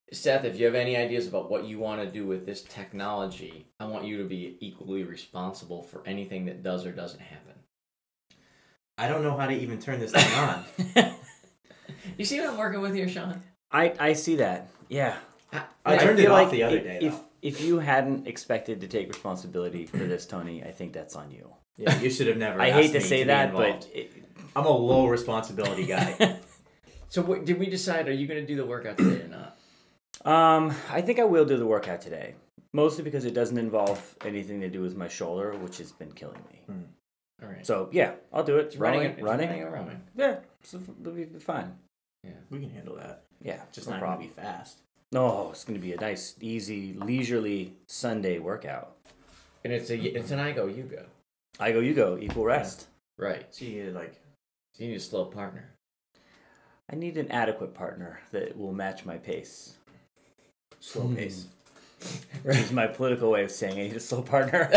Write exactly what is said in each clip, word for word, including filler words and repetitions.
Seth, if you have any ideas about what you want to do with this technology, I want you to be equally responsible for anything that does or doesn't happen. I don't know how to even turn this thing on. You see what I'm working with here, Sean? I, I see that. Yeah. I, I turned I it off like the other if, day, if, though. If you hadn't expected to take responsibility for this, Tony, I think that's on you. Yeah, you should have never I asked hate to me say to that, be involved. but... It, I'm a low responsibility guy. So what, did we decide, are you going to do the workout today or not? Um, I think I will do the workout today. Mostly because it doesn't involve anything to do with my shoulder, which has been killing me. Hmm. All right. So, yeah, I'll do it. It's running, Rowing, it's running. running and rowing. Yeah, so it'll be fine. Yeah, we can handle that. Yeah, Just no not problem. going to be fast. No, it's going to be a nice, easy, leisurely Sunday workout. And it's a it's an I go, you go. I go, you go, equal rest. Yeah. Right. So you like... So you need a slow partner. I need an adequate partner that will match my pace. Slow Hmm. pace. Which is my political way of saying I need a slow partner.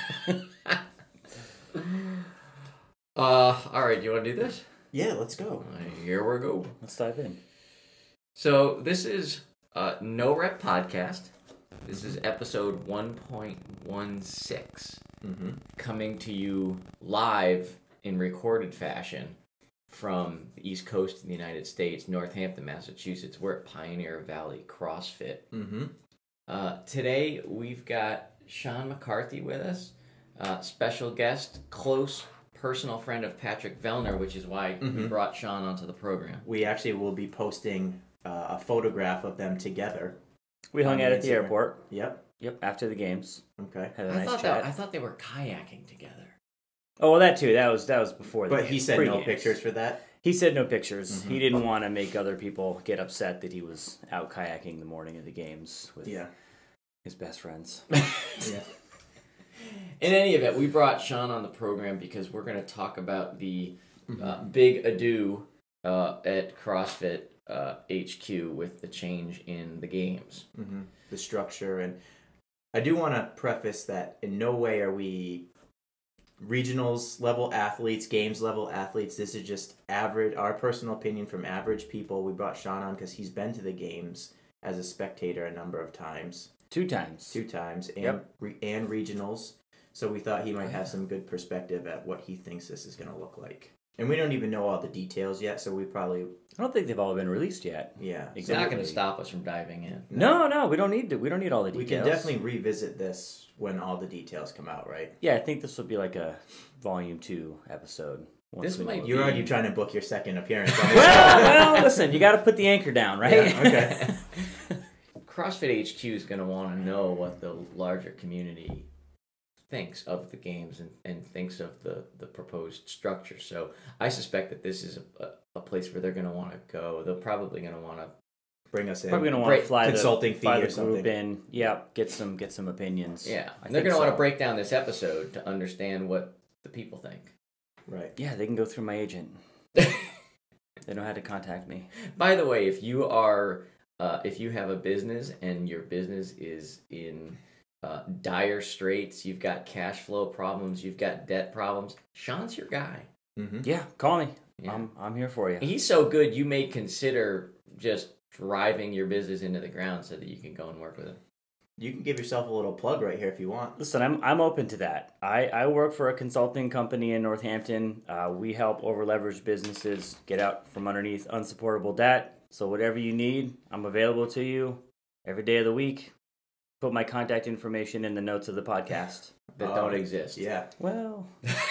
uh, all right, you want to do this? Yeah, let's go. Uh, here we go. Let's dive in. So this is uh, No Rep Podcast. This is episode one point one six, Mm-hmm. coming to you live in recorded fashion from the East Coast of the United States, Northampton, Massachusetts. We're at Pioneer Valley CrossFit. Mm-hmm. Uh, today we've got Sean McCarthy with us, uh, special guest, close personal friend of Patrick Vellner, which is why Mm-hmm. we brought Sean onto the program. We actually will be posting uh, a photograph of them together. We hung On out the at the Instagram. airport. Yep. Yep, after the games. Okay. Had a I nice thought chat. that I thought they were kayaking together. Oh, well, that too. That was that was before the But games. he said Pre-games. no pictures for that? He said no pictures. Mhm. He didn't want to make other people get upset that he was out kayaking the morning of the games with Yeah. his best friends. Yeah. In any event, we brought Sean on the program because we're going to talk about the Mm-hmm. uh, big ado uh, at CrossFit uh, H Q with the change in the games. Mm-hmm. The structure. And I do want to preface that in no way are we regionals level athletes, games level athletes. This is just average, our personal opinion from average people. We brought Sean on because he's been to the games as a spectator a number of times. Two times. Two times. And, Yep. re- and regionals. So we thought he might have some good perspective at what he thinks this is going to look like. And we don't even know all the details yet, so we probably, I don't think they've all been released yet. yeah. It's not going to Exactly. stop us from diving in. No, no, we don't need to. We don't need all the We details. can definitely revisit this when all the details come out, right? Yeah, I think this will be like a volume two episode. once This we might know. You're be- already trying to book your second appearance. On this well, well, listen, you got to put the anchor down, right? Yeah, okay. CrossFit H Q is going to want to know what the larger community thinks of the games and, and thinks of the, the proposed structure. So I suspect that this is a, a place where they're going to want to go. They're probably going to want to Bring us in. Probably gonna want Break- to fly consulting the, fly fee or the group something. in. Yep, get some get some opinions. yeah. I And they're think going to want so. to break down this episode to understand what the people think. Right. Yeah, they can go through my agent. They know how to contact me. By the way, if you are uh, if you have a business and your business is in uh, dire straits, you've got cash flow problems, you've got debt problems, Sean's your guy. Mm-hmm. Yeah, call me. Yeah. I'm I'm here for you. He's so good, you may consider just driving your business into the ground so that you can go and work with him. You can give yourself a little plug right here if you want. Listen, I'm I'm open to that. I, I work for a consulting company in Northampton. Uh, we help over-leveraged businesses get out from underneath unsupportable debt. So whatever you need, I'm available to you every day of the week. Put my contact information in the notes of the podcast. That Oh, don't exist. Yeah. Well,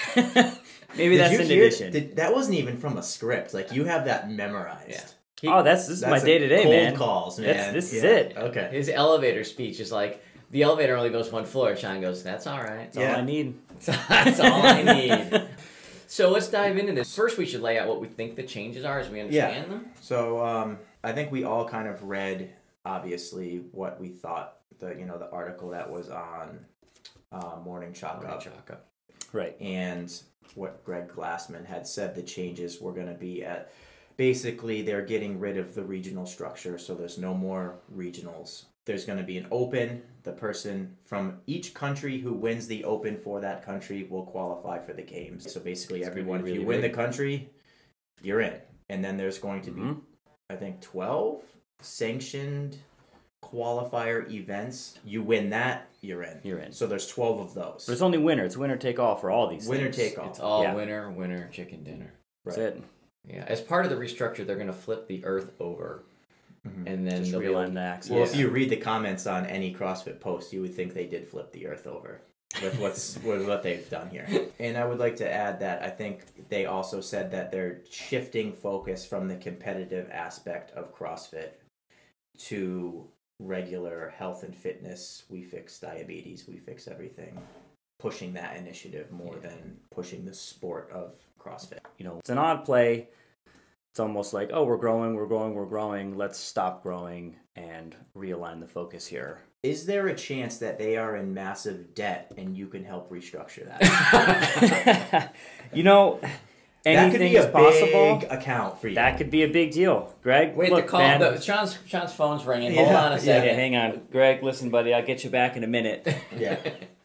maybe Did that's you an hear- addition. did- that wasn't even from a script. Like, you have that memorized. Yeah. He- Oh, that's this is That's my a day to day, cold man. calls, man. That's- this is Yeah. it. Okay. His elevator speech is like, the elevator only goes one floor. Sean goes, that's all right. That's all I need. That's all I need. So let's dive into this. First, we should lay out what we think the changes are as we understand them. So um, I think we all kind of read, obviously, what we thought the you know the article that was on uh, Morning Chalk Morning Up, Chalk Up. Right. and what Greg Glassman had said the changes were going to be at. Basically, they're getting rid of the regional structure, so there's no more regionals. There's going to be an open. The person from each country who wins the open for that country will qualify for the games. So basically, It's gonna be everyone, if really you win big. the country, you're in. And then there's going to be, Mhm. I think, twelve sanctioned qualifier events. You win that, you're in. You're in. So there's twelve of those. But it's only winner. It's winner take all for all these Winner things. take all. It's all Yeah. winner, winner, chicken dinner. That's Right. it. Yeah. As part of the restructure, they're going to flip the Earth over, Mhm. and then Just they'll be realign able- the axis. Well, Yeah. if you read the comments on any CrossFit post, you would think they did flip the earth over with what's with what they've done here. And I would like to add that I think they also said that they're shifting focus from the competitive aspect of CrossFit to regular health and fitness. We fix diabetes, we fix everything. Pushing that initiative more Yeah. than pushing the sport of CrossFit. You know, it's an odd play. It's almost like, oh, we're growing, we're growing, we're growing. Let's stop growing and realign the focus here. Is there a chance that they are in massive debt and you can help restructure that? You know, That could anything be is a possible. big account for you. That could be a big deal. Greg, Wait, look, the call. man. The, Sean's Sean's phone's ringing. Hold Yeah, on a yeah, Yeah, second. hang on. Greg, listen, buddy, I'll get you back in a minute. Yeah.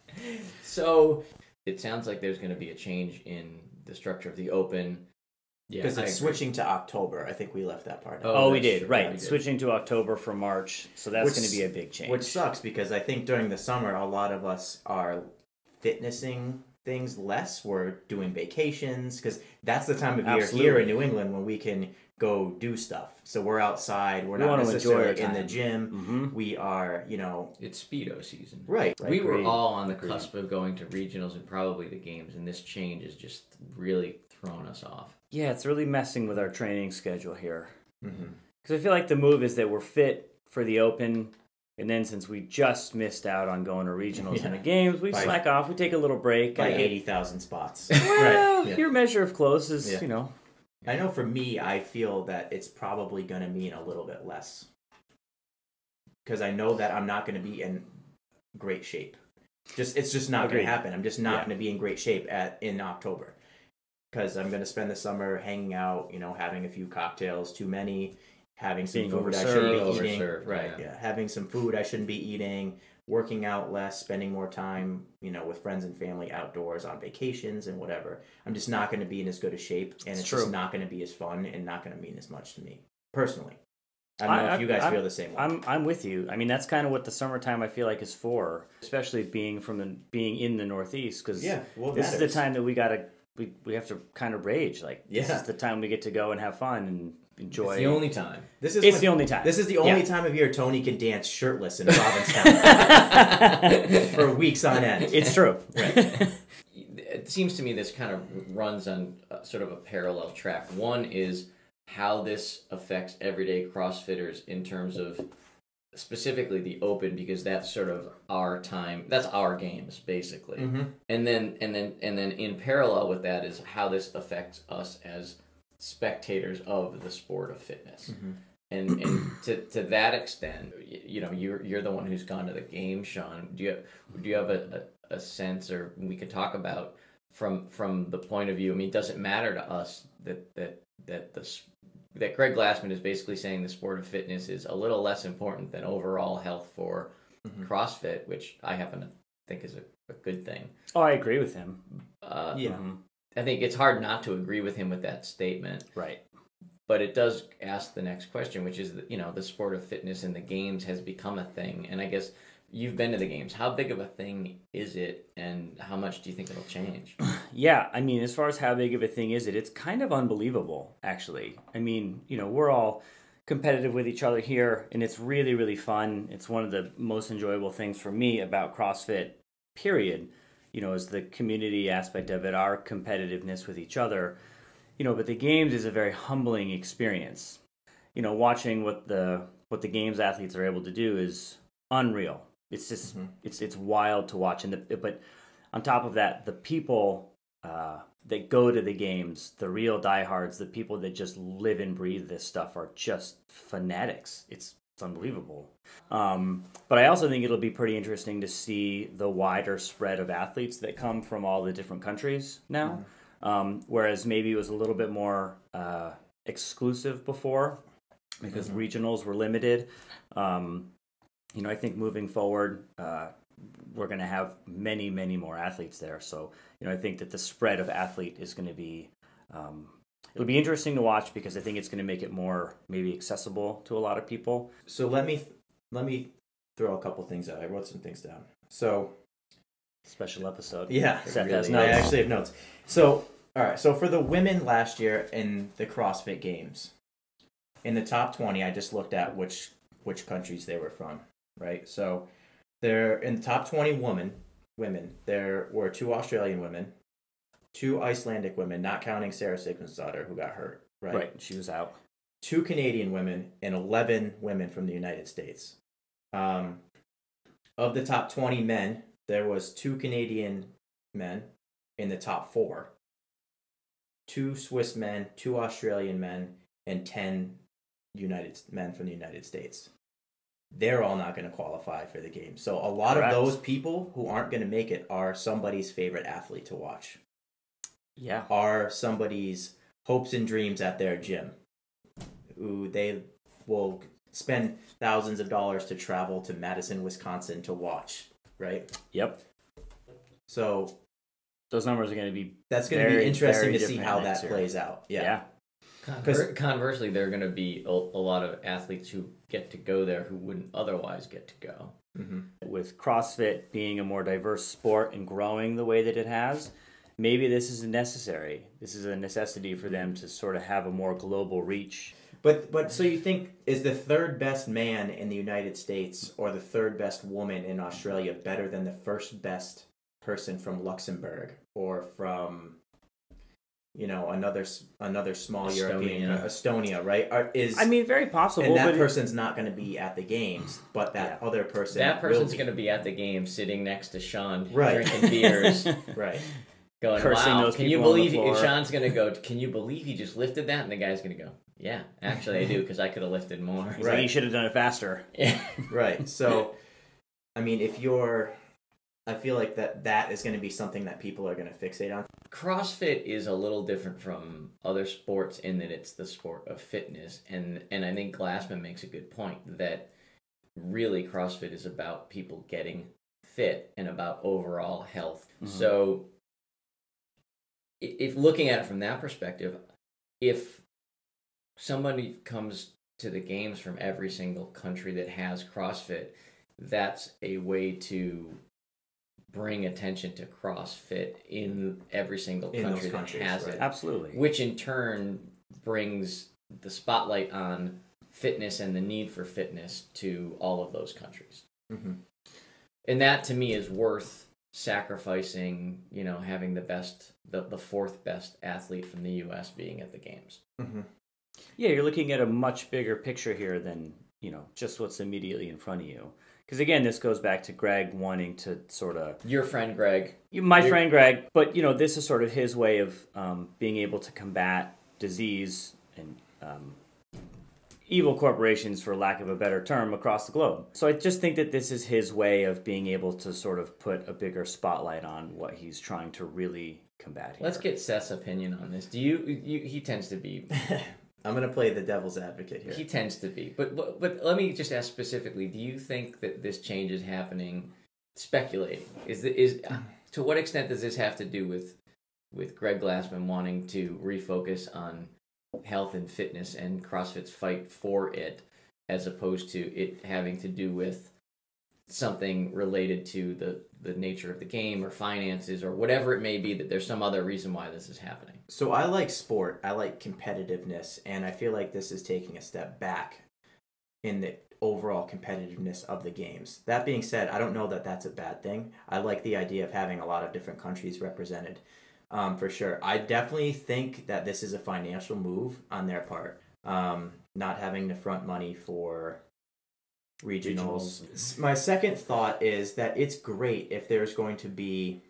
So it sounds like there's going to be a change in the structure of the Open. Yeah, Because I it's agree. switching to October. I think we left that part out. Oh, Oh, we that's did, true. right. Yeah, we did. Switching to October from March. So that's Which- going to be a big change. Which sucks because I think during the summer, a lot of us are fitnessing things less. We're doing vacations because that's the time of year here Absolutely. in New England when we can go do stuff. So we're outside. We're We not wanna enjoy necessarily our in the time. gym. Mhm. We are, you know, It's Speedo season. right. right. We were Agreed. all on the Agreed. cusp of going to regionals and probably the games, and this change has just really thrown us off. Yeah, it's really messing with our training schedule here. Mhm. Because I feel like the move is that we're fit for the Open, and then since we just missed out on going to regionals and the Yeah. games, we By- slack off. We take a little break. By I- eighty thousand spots. Well, Yeah. your measure of close is, Yeah. you know, I know for me, I feel that it's probably going to mean a little bit less. Because I know that I'm not going to be in great shape. Just It's just not going Agreed. to happen. I'm just not Yeah. going to be in great shape at in October. Because I'm going to spend the summer hanging out, you know, having a few cocktails, too many, having some Being food I overserved. shouldn't be eating. Overserved, Right, yeah. yeah. Having some food I shouldn't be eating, working out less, spending more time, you know, with friends and family outdoors on vacations and whatever. I'm just not going to be in as good a shape, and It's it's, true. just not going to be as fun and not going to mean as much to me personally. I don't I- know I- if you guys I'm- feel the same way. I'm I'm with you. I mean, that's kind of what the summertime I feel like is for, especially being from the being in the Northeast, because yeah, well, this is the time that we gotta we, we have to kind of rage. Like this Yeah. is the time we get to go and have fun and enjoy. It's the only time. This is It's when- the only time. This is the only Yeah. time of year Tony can dance shirtless in Provincetown for weeks on end. It's true. It seems to me this kind of runs on uh, sort of a parallel track. One is how this affects everyday CrossFitters in terms of specifically the Open, because that's sort of our time. That's our games basically. Mhm. And then and then and then in parallel with that is how this affects us as spectators of the sport of fitness. Mhm. And and to, to that extent, y- you know, you're you're the one who's gone to the game, Sean. Do you do you have a, a, a sense, or we could talk about from from the point of view? I mean, it doesn't matter to us that that that the s- that Greg Glassman is basically saying the sport of fitness is a little less important than overall health for Mhm. CrossFit, which I happen to think is a, a good thing. Oh, I agree with him. Uh, Yeah. Mhm. I think it's hard not to agree with him with that statement. Right. But it does ask the next question, which is, you know, the sport of fitness in the games has become a thing. And I guess you've been to the games. How big of a thing is it, and how much do you think it'll change? Yeah, I mean, as far as how big of a thing is it, it's kind of unbelievable, actually. I mean, you know, we're all competitive with each other here, and it's really, really fun. It's one of the most enjoyable things for me about CrossFit, period, you know, is the community aspect of it, our competitiveness with each other. You know, but the games is a very humbling experience. You know, watching what the what the games athletes are able to do is unreal. It's just Mhm. it's it's wild to watch. And the but on top of that, the people uh, that go to the games, the real diehards, the people that just live and breathe this stuff are just fanatics. It's it's unbelievable. Um, but I also think it'll be pretty interesting to see the wider spread of athletes that come from all the different countries now. Um, whereas maybe it was a little bit more uh, exclusive before because Mhm. regionals were limited. Um, you know, I think moving forward, uh, we're going to have many, many more athletes there. So, you know, I think that the spread of athlete is going to be, um, it'll be interesting to watch because I think it's going to make it more maybe accessible to a lot of people. So let me let me throw a couple things out. I wrote some things down. So Special episode. yeah, Seth really has is. I notes. actually have notes. So all right, so for the women last year in the CrossFit Games, in the top twenty, I just looked at which which countries they were from, right? So they're in the top twenty women. Women. There were two Australian women, two Icelandic women, not counting Sarah Sigmundsdottir, who got hurt, right? Right. She was out. Two Canadian women, and eleven women from the United States. Um, of the top twenty men, there was two Canadian men in the top four, two Swiss men, two Australian men, and ten United men from the United States. They're all not going to qualify for the game. So a lot Correct. of those people who aren't going to make it are somebody's favorite athlete to watch, Yeah. are somebody's hopes and dreams at their gym, who they will spend thousands of dollars to travel to Madison, Wisconsin to watch, right? Yep. So Those numbers are going to be that's going to very, be interesting very to see different how next that year. plays out. yeah. Yeah. Conver- conversely, there are going to be a, a lot of athletes who get to go there who wouldn't otherwise get to go. Mm-hmm. With CrossFit being a more diverse sport and growing the way that it has, maybe this is necessary. This is a necessity for them to sort of have a more global reach. But but so you think, is the third best man in the United States or the third best woman in Australia better than the first best person from Luxembourg or from, you know, another s- another small Estonia. European Estonia, right? Are, is I mean, very possible. and that but it- person's not going to be at the games, but that Yeah. other person That will person's be. going to be at the game sitting next to Sean, Right. drinking beers, Right. going, Cursing wow, those can you people on the believe, floor." Sean's going to go, can you believe he just lifted that? And the guy's going to go, yeah, actually I do, because I could have lifted more. He's like, Right. you should have done it faster. Yeah. Right. So, I mean, if you're, I feel like that that is going to be something that people are going to fixate on. CrossFit is a little different from other sports in that it's the sport of fitness, and and I think Glassman makes a good point that really CrossFit is about people getting fit and about overall health. Mhm. So i- if looking at it from that perspective, if somebody comes to the games from every single country that has CrossFit, that's a way to bring attention to CrossFit in every single In those country that countries, has right. it, Absolutely. which in turn brings the spotlight on fitness and the need for fitness to all of those countries. Mm-hmm. And that to me is worth sacrificing, you know, having the best, the, the fourth best athlete from the U S being at the games. Mm-hmm. Yeah, you're looking at a much bigger picture here than, you know, just what's immediately in front of you. Because again, this goes back to Greg wanting to sort of, Your friend Greg, my You're- friend Greg, but you know, this is sort of his way of um, being able to combat disease and um, evil corporations, for lack of a better term, across the globe. So I just think that this is his way of being able to sort of put a bigger spotlight on what he's trying to really combat here. let's get Seth's opinion on this. Do you, you he tends to be I'm going to play the devil's advocate here. He tends to be, but, but but let me just ask specifically: do you think that this change is happening? Speculating is the, is to what extent does this have to do with with Greg Glassman wanting to refocus on health and fitness and CrossFit's fight for it, as opposed to it having to do with something related to the the nature of the game or finances or whatever it may be? That there's some other reason why this is happening. So I like sport. I like competitiveness, and I feel like this is taking a step back in the overall competitiveness of the games. That being said, I don't know that that's a bad thing. I like the idea of having a lot of different countries represented, um, for sure. I definitely think that this is a financial move on their part, um, not having to front money for regionals. Regionals. My second thought is that it's great if there's going to be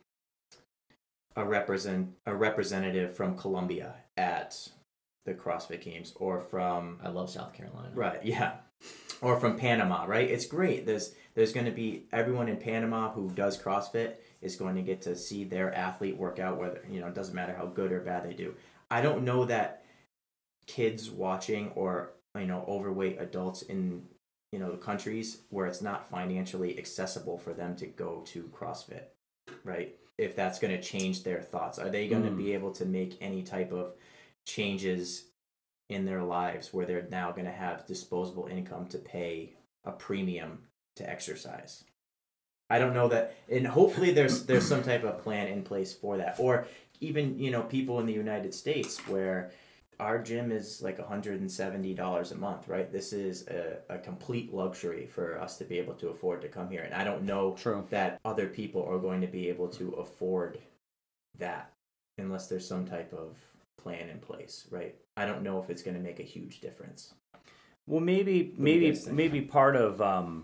a represent a representative from Colombia at the CrossFit Games, or from I love South Carolina. right, yeah, or from Panama, right? It's great. There's there's going to be everyone in Panama who does CrossFit is going to get to see their athlete work out, whether, you know, it doesn't matter how good or bad they do. I don't know that kids watching, or, you know, overweight adults in, you know, countries where it's not financially accessible for them to go to CrossFit, right? If that's going to change their thoughts, are they going to Mm. be able to make any type of changes in their lives where they're now going to have disposable income to pay a premium to exercise. I don't know that, and hopefully there's there's some type of plan in place for that, or even, you know, people in the United States where our gym is like one hundred seventy dollars a month, right? This is a, a complete luxury for us to be able to afford to come here, and I don't know True. that other people are going to be able to afford that unless there's some type of plan in place, right? I don't know if it's going to make a huge difference. Well, maybe do you maybe guys think? maybe part of um,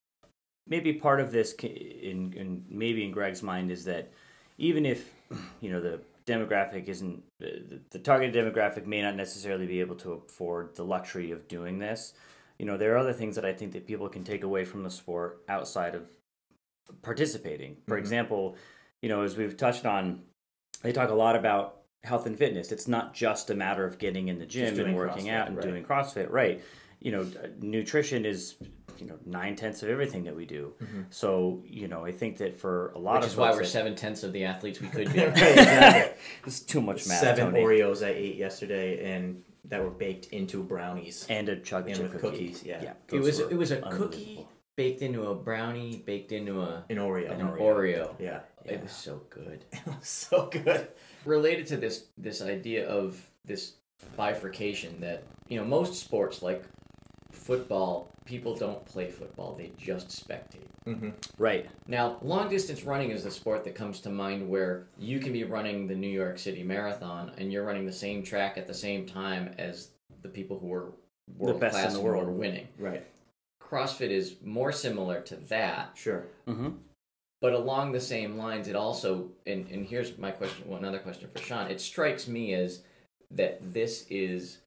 maybe part of this ca- in, in maybe in Greg's mind is that even if, you know, the demographic isn't the, the target demographic may not necessarily be able to afford the luxury of doing this. You know, there are other things that I think that people can take away from the sport outside of participating. For Mhm. example, you know, as we've touched on, they talk a lot about health and fitness. It's not just a matter of getting in the gym doing and working CrossFit, out and right. doing CrossFit, right? You know, nutrition is, you know, nine tenths of everything that we do. Mhm. So, you know, I think that for a lot Which of is why folks we're that- seven tenths of the athletes we could be. Right, exactly. This is too much math, Seven Tony. Oreos I ate yesterday, and that were baked into brownies. And a chocolate And chip with cookie. cookies, yeah. yeah It those was were it was a unbelievable. cookie baked into a brownie, baked into a An Oreo. an Oreo. Oreo. Yeah. It was so good. It was so good. Related to this this idea of this bifurcation that, you know, most sports like football, people don't play football, they just spectate. Mm-hmm. Right. Now, long distance running is the sport that comes to mind where you can be running the New York City Marathon and you're running the same track at the same time as the people who are world best in class the and who world. are winning. Right. CrossFit is more similar to that, Sure. Mm-hmm. but along the same lines, it also, and, and here's my question, well, another question for Sean. It strikes me as that this is,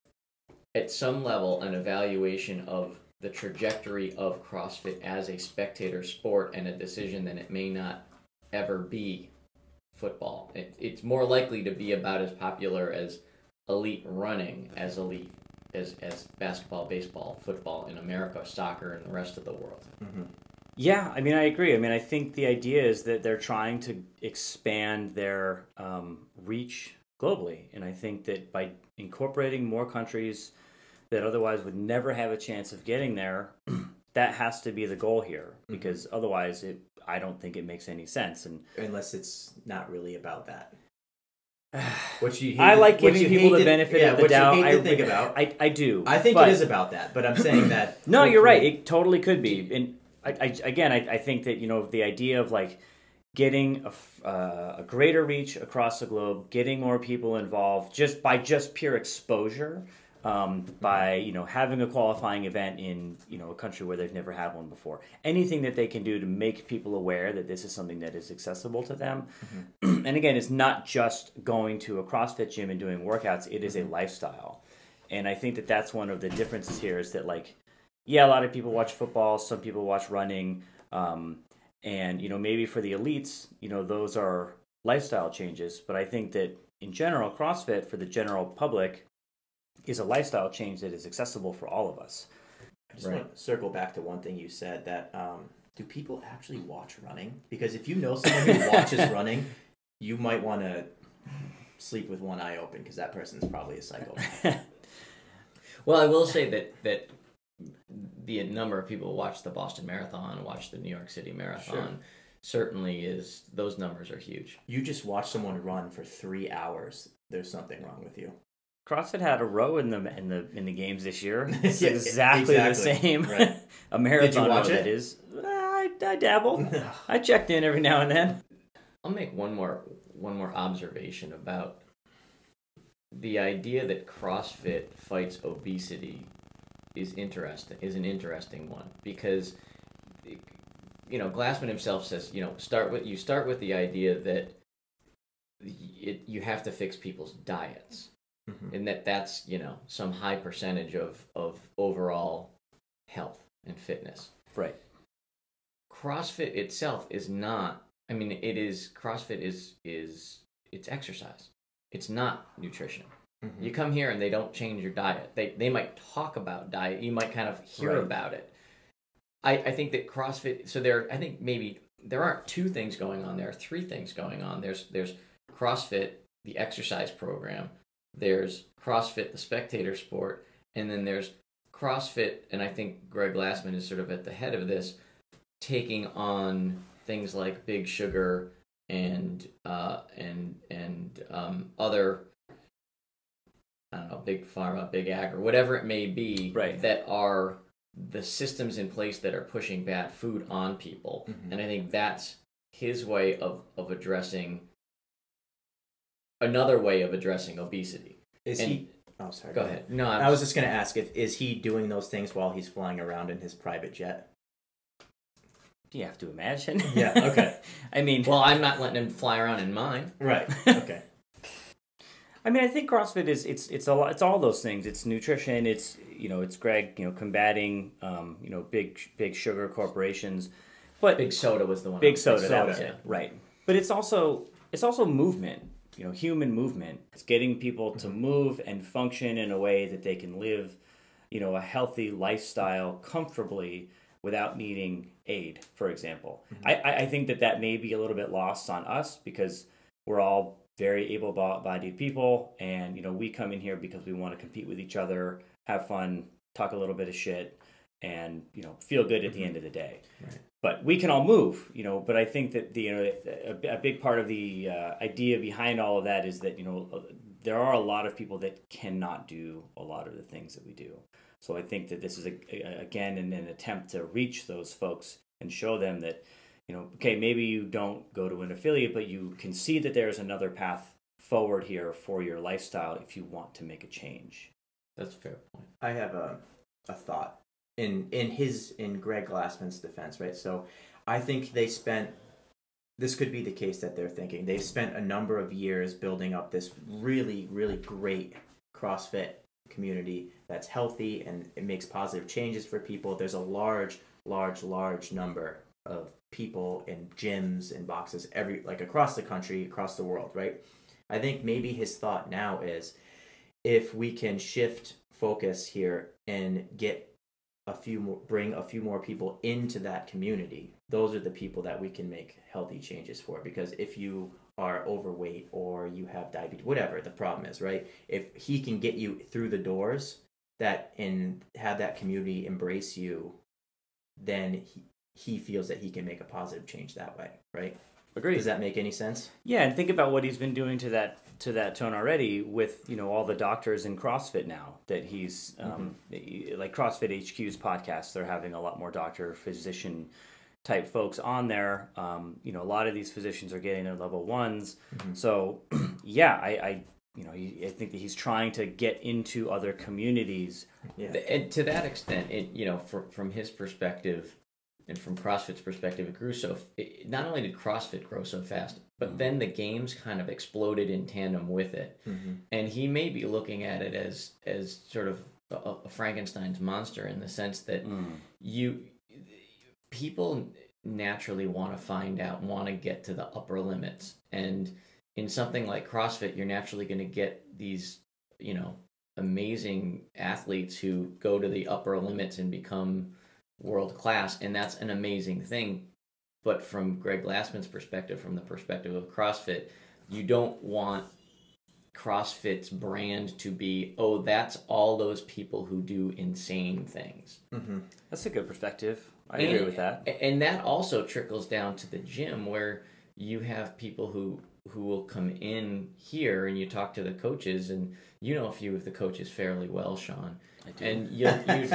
at some level, an evaluation of the trajectory of CrossFit as a spectator sport and a decision that it may not ever be football. It, it's more likely to be about as popular as elite running as elite as, as basketball, baseball, football in America, soccer, and the rest of the world. Mm-hmm. Yeah, I mean, I agree. I mean, I think the idea is that they're trying to expand their um, reach globally. And I think that by incorporating more countries that otherwise would never have a chance of getting there, that has to be the goal here. Because otherwise, it, I don't think it makes any sense. And Unless it's not really about that. Which you hate I to- like which giving you people hate the to- benefit yeah, of the which you doubt. hate to I think about. I, I do. I think but- it is about that, but I'm saying that. No, you're right. hopefully- It totally could be. And I, I again, I, I think that, you know, the idea of like getting a, f- uh, a greater reach across the globe, getting more people involved, just by just pure exposure, um, by, you know, having a qualifying event in, you know, a country where they've never had one before. Anything that they can do to make people aware that this is something that is accessible to them. And again, it's not just going to a CrossFit gym and doing workouts. It is a lifestyle. And I think that that's one of the differences here is that, like, yeah, a lot of people watch football, some people watch running, um, and, you know, maybe for the elites, you know, those are lifestyle changes. But I think that in general, CrossFit for the general public is a lifestyle change that is accessible for all of us. I just want to circle back to one thing you said, that um, do people actually watch running? Because if you know someone who watches running, you might want to sleep with one eye open because that person's probably a psychopath. Well, I will say that that the number of people who watch the Boston Marathon, watch the New York City Marathon, Sure. certainly is, those numbers are huge. You just watch someone run for three hours. There's something wrong with you. CrossFit had a row in the in the in the games this year. It's Yeah, exactly, the exactly. same. Right. A marathon watch row it? that is. Uh, I, I dabble. I checked in every now and then. I'll make one more one more observation about the idea that CrossFit fights obesity is interesting is an interesting one because you know Glassman himself says you know start with you start with the idea that it, you have to fix people's diets Mhm. and that that's you know some high percentage of of overall health and fitness. Right. CrossFit itself is not. I mean, it is CrossFit is is it's exercise. It's not nutrition. Mhm. You come here and they don't change your diet. They they might talk about diet. You might kind of hear Right. about it. I I think that CrossFit. So there, I think maybe there aren't two things going on. There are three things going on. There's there's CrossFit, the exercise program. There's CrossFit, the spectator sport, and then there's CrossFit, and I think Greg Glassman is sort of at the head of this, taking on things like Big Sugar and uh, and and um, other, I don't know, Big Pharma, Big Ag, or whatever it may be, right. that are the systems in place that are pushing bad food on people. Mm-hmm. And I think that's his way of, of addressing, another way of addressing obesity. Is and, he... Oh, sorry. Go, go ahead. ahead. No, I'm I was just going to ask, if is he doing those things while he's flying around in his private jet? You have to imagine. Yeah, okay. I mean... Well, I'm not letting him fly around in mine. Right, okay. I mean, I think CrossFit is it's it's a lot, it's all those things. It's nutrition. It's you know it's Greg you know combating um, you know big big sugar corporations, but Big Soda was the one. Big Soda, big that soda. was it, right? But it's also it's also movement. You know, human movement. It's getting people to move and function in a way that they can live, you know, a healthy lifestyle comfortably without needing aid. For example, mm-hmm. I I think that that may be a little bit lost on us because we're all very able-bodied people, and you know we come in here because we want to compete with each other, have fun, talk a little bit of shit, and you know feel good at the end of the day. Right. But we can all move, you know. But I think that the you know a, a big part of the uh, idea behind all of that is that you know there are a lot of people that cannot do a lot of the things that we do. So I think that this is a, a, again an, an attempt to reach those folks and show them that. You know, okay, maybe you don't go to an affiliate, but you can see that there's another path forward here for your lifestyle if you want to make a change. That's a fair point. I have a a thought in in his in Greg Glassman's defense, right? So I think they spent this could be the case that they're thinking. They've spent a number of years building up this really, really great CrossFit community that's healthy and it makes positive changes for people. There's a large, large, large number of people in gyms and boxes every like across the country, across the world, right? I think maybe his thought now is if we can shift focus here and get a few more bring a few more people into that community, those are the people that we can make healthy changes for. Because if you are overweight or you have diabetes, whatever the problem is, right? If he can get you through the doors that and have that community embrace you, then he he feels that he can make a positive change that way, right? Agreed. Does that make any sense? Yeah, and think about what he's been doing to that to that tone already with, you know, all the doctors in CrossFit now that he's, um, mm-hmm. like CrossFit H Q's podcast, they're having a lot more doctor, physician type folks on there. Um, you know, a lot of these physicians are getting their level ones. Mm-hmm. So, yeah, I, I you know, he, I think that he's trying to get into other communities. Yeah. And to that extent, it, you know, for, from his perspective, and from CrossFit's perspective, it grew so. It, not only did CrossFit grow so fast, but mm-hmm. then the games kind of exploded in tandem with it. Mm-hmm. And he may be looking at it as as sort of a, a Frankenstein's monster in the sense that mm. you people naturally want to find out, want to get to the upper limits, and in something like CrossFit, you're naturally going to get these, you know, amazing athletes who go to the upper limits and become world class, and that's an amazing thing. But from Greg Glassman's perspective, from the perspective of CrossFit, you don't want CrossFit's brand to be, oh, that's all those people who do insane things. Mm-hmm. That's a good perspective. I and, agree with that. And that also trickles down to the gym, where you have people who who will come in here and you talk to the coaches, and you know a few of the coaches fairly well, Sean. I do. And you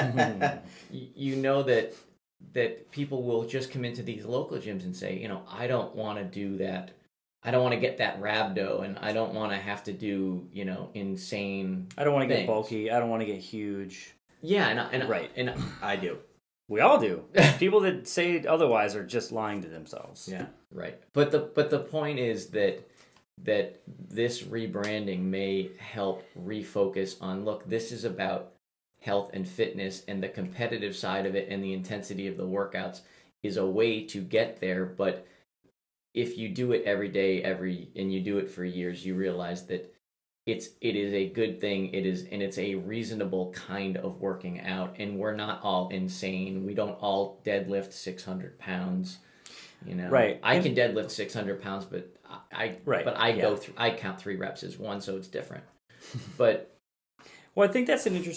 you, you know that that people will just come into these local gyms and say, you know, I don't want to do that. I don't want to get that rhabdo, and I don't want to have to do, you know, insane I don't want to things. get bulky. I don't want to get huge. Yeah, and I, and right. and I do. We all do. People that say otherwise are just lying to themselves. Yeah, right. But the but the point is that that this rebranding may help refocus on, look, this is about health and fitness, and the competitive side of it and the intensity of the workouts is a way to get there. But if you do it every day, every and you do it for years, you realize that it's it is a good thing. It is, and it's a reasonable kind of working out. And we're not all insane. We don't all deadlift six hundred pounds. You know, right? I and, can deadlift six hundred pounds, but I right. but I yeah. go through. I count three reps as one, so it's different. But well, I think that's an interesting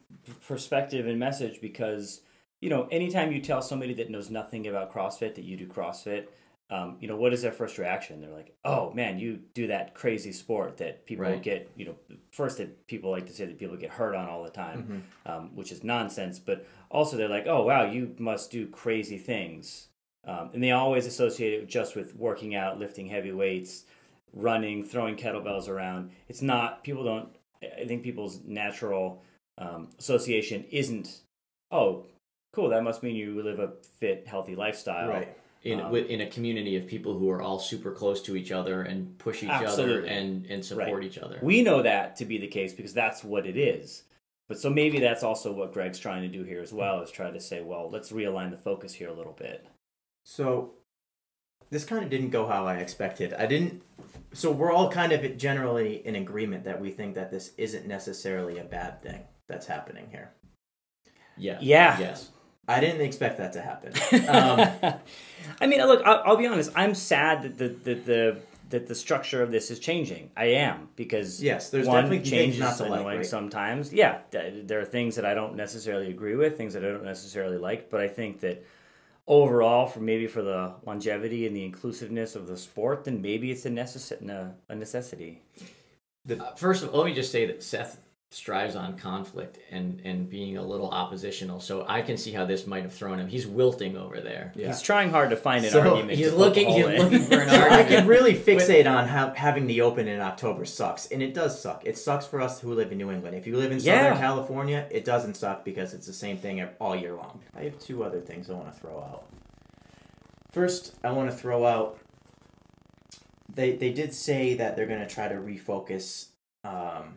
perspective and message because, you know, anytime you tell somebody that knows nothing about CrossFit that you do CrossFit, um, you know, what is their first reaction? They're like, oh, man, you do that crazy sport that people Right. get, you know, first that people like to say that people get hurt on all the time, Mhm. um, which is nonsense. But also they're like, oh, wow, you must do crazy things. Um, and they always associate it just with working out, lifting heavy weights, running, throwing kettlebells around. It's not, people don't, I think people's natural um, association isn't, oh, cool, that must mean you live a fit, healthy lifestyle. Right. In Um, wi- in a community of people who are all super close to each other and push each Absolutely. other and, and support Right. each other. We know that to be the case because that's what it is. But so maybe that's also what Greg's trying to do here as well, is try to say, well, let's realign the focus here a little bit. So this kind of didn't go how I expected. I didn't. So we're all kind of generally in agreement that we think that this isn't necessarily a bad thing that's happening here. Yeah. Yeah. Yes. I didn't expect that to happen. Um, I mean, look, I'll, I'll be honest. I'm sad that the, the, the, that the structure of this is changing. I am, because yes, there's one, definitely change things not is to like, annoying right? sometimes. Yeah, th- there are things that I don't necessarily agree with, things that I don't necessarily like, but I think that overall, for maybe for the longevity and the inclusiveness of the sport, then maybe it's a, necess- a necessity. Uh, first of all, let me just say that Seth strives on conflict and, and being a little oppositional, so I can see how this might have thrown him. He's wilting over there. Yeah. He's trying hard to find an So, argument. He's to poke a looking. hole He's in. looking for an So I argument. can really fixate on how having the Open in October sucks, and it does suck. It sucks for us who live in New England. If you live in Southern Yeah. California, it doesn't suck because it's the same thing all year long. I have two other things I want to throw out. First, I want to throw out. They they did say that they're going to try to refocus um,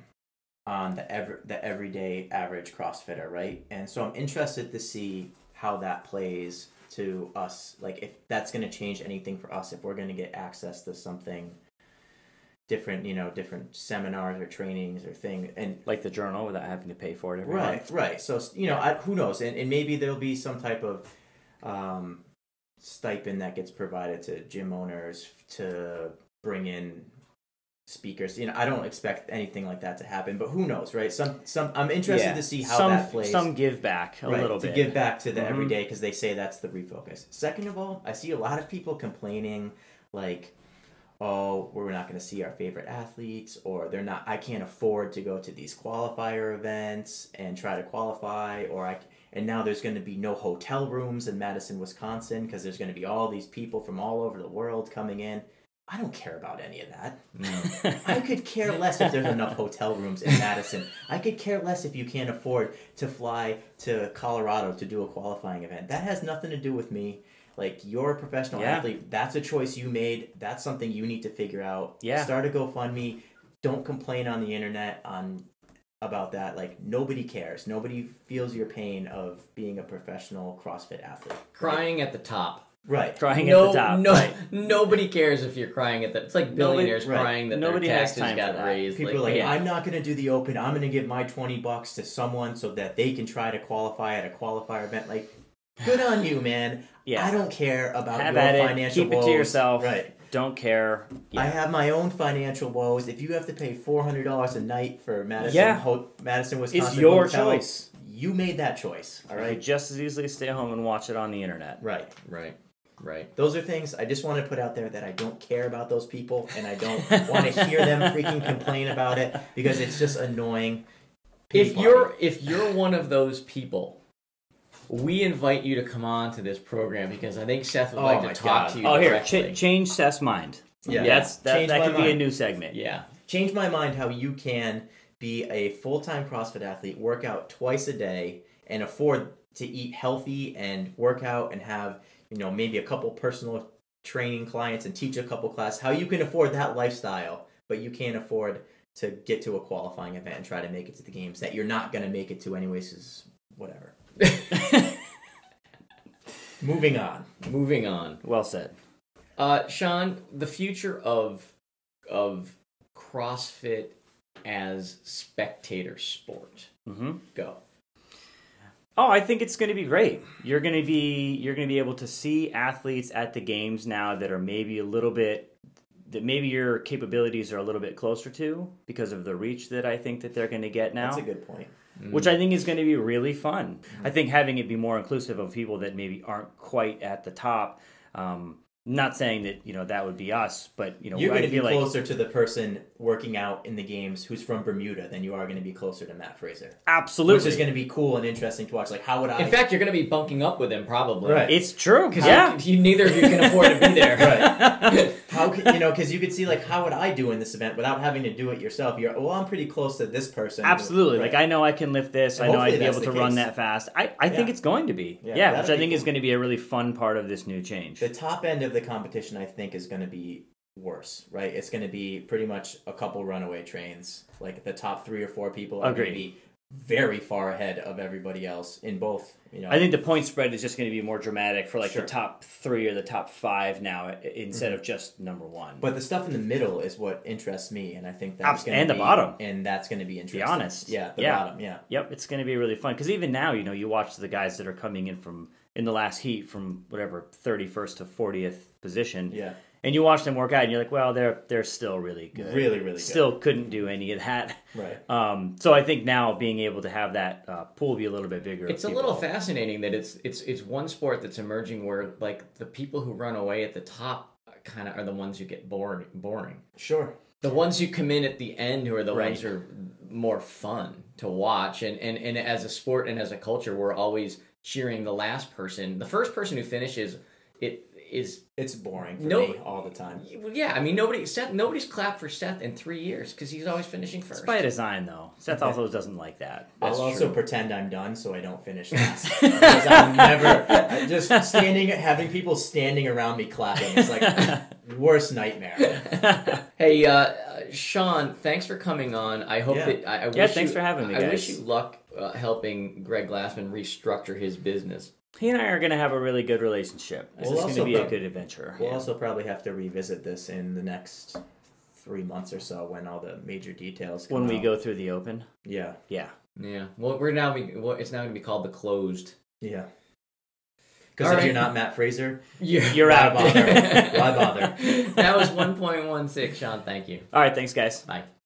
on the ever the everyday average CrossFitter, right? And so I'm interested to see how that plays to us, like if that's going to change anything for us, if we're going to get access to something different, you know, different seminars or trainings or thing, and Like the journal without having to pay for it every right, month. right. So you know, I, who knows, and, and maybe there'll be some type of um, stipend that gets provided to gym owners to bring in speakers. You know, I don't expect anything like that to happen, but who knows, right? Some, some. I'm interested Yeah. to see how some, that plays. Some give back a right, little to bit. give back to the Mhm. everyday, because they say that's the refocus. Second of all, I see a lot of people complaining, like, oh, we're not going to see our favorite athletes, or they're not. I can't afford to go to these qualifier events and try to qualify, or I. And now there's going to be no hotel rooms in Madison, Wisconsin, because there's going to be all these people from all over the world coming in. I don't care about any of that. No. I could care less if there's enough hotel rooms in Madison. I could care less if you can't afford to fly to Colorado to do a qualifying event. That has nothing to do with me. Like, you're a professional Yeah. athlete. That's a choice you made. That's something you need to figure out. Yeah. Start a GoFundMe. Don't complain on the internet on about that. Like, nobody cares. Nobody feels your pain of being a professional CrossFit athlete. Crying at the top. Right. Crying no, at the top. No, right. nobody cares if you're crying at the. It's like billionaires right. crying that Nobody their has taxes time got for that. raised. People like, are like, yeah. I'm not going to do the Open. I'm going to give my twenty bucks to someone so that they can try to qualify at a qualifier event. Like, good on you, man. Yeah. I don't care about Have your at it. financial Keep it woes. to yourself. Right. Don't care. I Yeah. have my own financial woes. If you have to pay four hundred dollars a night for Madison, Yeah. Ho- Madison, Wisconsin, It's your hotel, choice. You made that choice. All You right. could just as easily stay home and watch it on the internet. Right. Right. Right. Those are things I just want to put out there that I don't care about those people, and I don't want to hear them freaking complain about it because it's just annoying. If Pity you're party. if you're one of those people, we invite you to come on to this program because I think Seth would Oh like my to talk God. to you. Oh, here, directly. ch- change Seth's mind. Yeah. That's, that Change that my could be a mind. new segment. Yeah. Change my mind how you can be a full-time CrossFit athlete, work out twice a day, and afford to eat healthy and work out and have, you know, maybe a couple personal training clients and teach a couple classes. How you can afford that lifestyle, but you can't afford to get to a qualifying event and try to make it to the games that you're not going to make it to anyways, is whatever. Moving on. Moving on. Well said. Uh, Sean, the future of of CrossFit as spectator sport. Mm-hmm. Go. Oh, I think it's going to be great. You're going to be you're going to be able to see athletes at the games now that are maybe a little bit that maybe your capabilities are a little bit closer to because of the reach that I think that they're going to get now. That's a good point. Mm. which I think is going to be really fun. I think having it be more inclusive of people that maybe aren't quite at the top. Um, not saying that you know that would be us, but you know You're I going to be feel like closer to the person working out in the games who's from Bermuda than you are going to be closer to Matt Fraser. absolutely, Which is going to be cool and interesting to watch. Like, how would I? In fact, you're going to be bunking up with him probably. Right. it's true. Because Yeah, you, you, neither of you can afford to be there. Right. How could, you know? Because you could see like, how would I do in this event without having to do it yourself? You're well, I'm pretty close to this person. absolutely. Right. Like I know I can lift this. And I know hopefully I'd be that's able to the run case. that fast. I, I think Yeah. it's going to be. Yeah, Yeah, that'd which I be think is cool. going to be a really fun part of this new change. The top end of the competition, I think, is going to be worse, right? It's going to be pretty much a couple runaway trains. Like the top three or four people are going to Agreed. be very far ahead of everybody else in both. You know, I think the point spread is just going to be more dramatic for like Sure. the top three or the top five now i- instead of just number one. But the stuff in the middle is what interests me, and I think that's Abs- going to and the be, bottom. and that's going to be interesting. be honest, yeah, the yeah. bottom, yeah. Yep, it's going to be really fun because even now, you know, you watch the guys that are coming in from in the last heat from whatever thirty-first to fortieth position, Yeah. and you watch them work out, and you're like, well, they're they're still really good, Really, really good. Still couldn't do any of that, Right. Um, so I think now being able to have that uh, pool be a little bit bigger, It's a people- little fascinating that it's it's it's one sport that's emerging where like the people who run away at the top kind of are the ones who get bored boring. Sure. The ones who come in at the end who are the Right. ones who are more fun to watch. And, and and as a sport and as a culture, we're always cheering the last person. The first person who finishes it is It's boring for No- me all the time. yeah. I mean nobody Seth nobody's clapped for Seth in three years because he's always finishing first. It's by design, though. Seth Okay. also doesn't like that. I'll That's also true. pretend I'm done so I don't finish last. Because I'll never I- just standing, having people standing around me clapping. It's like worst nightmare. Hey, uh, uh, Sean, thanks for coming on. I hope Yeah. that I, I Yeah, wish thanks you, for having me, I wish guys. you luck uh, helping Greg Glassman restructure his business. He and I are going to have a really good relationship. This We'll is going also to be a prob- good adventure. We'll also probably have to revisit this in the next three months or so when all the major details come When we out. go through the open, Yeah. yeah. Yeah. Well, we're now be, well, it's now going to be called the closed. Yeah. Because All if right. you're not Matt Fraser, Yeah. You're why out. bother? Why bother? That was one point one six, Sean. Thank you. All right, thanks, guys. Bye.